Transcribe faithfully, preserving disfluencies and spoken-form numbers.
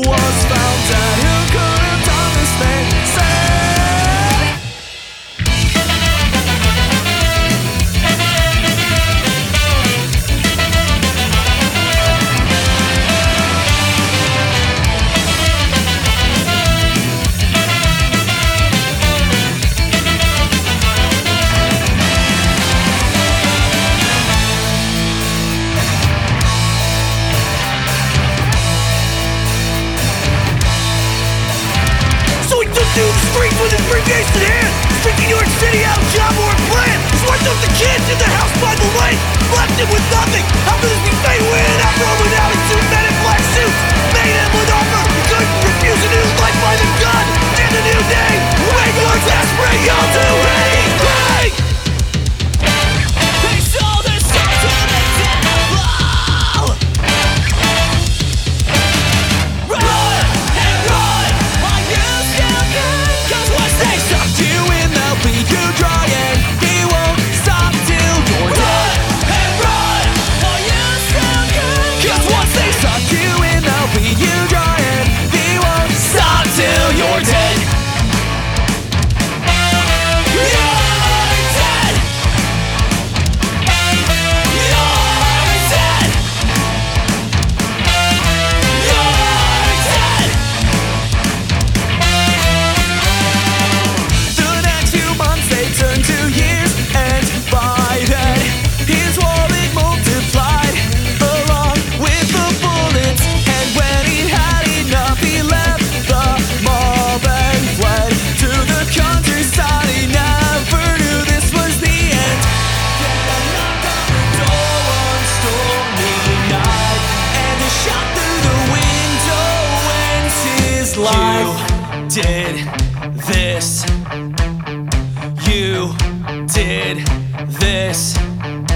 was found dead. Who could have done this thing? Say through the streets with his briefcase in hand, speaking New York City out of job or a plan. Swept up the kids in the house by the lake, left him with nothing. How could this be fate when I'm rolling out in two men in black suits? Made him an offer, he couldn't refuse a new life by the gun. And a new day, when you're desperate, you'll do anything. They sold their soul to the devil. Run and run while you still can. Cause once they suck you in, they'll bleed you dry, and he won't stop till you're dead. Run and run while you still can. Cause once they suck you in, they'll bleed you dry, and he won't stop till you're dead. You're dead. You're dead. You're dead. the next few months they turned to years, and by then his wallet multiplied along with the bullets. And when he had enough, he left the mob and fled to the countryside. He never knew this was the end. Then a knock on the door one stormy night, and a shot through the window ends his life. You did this. You did this.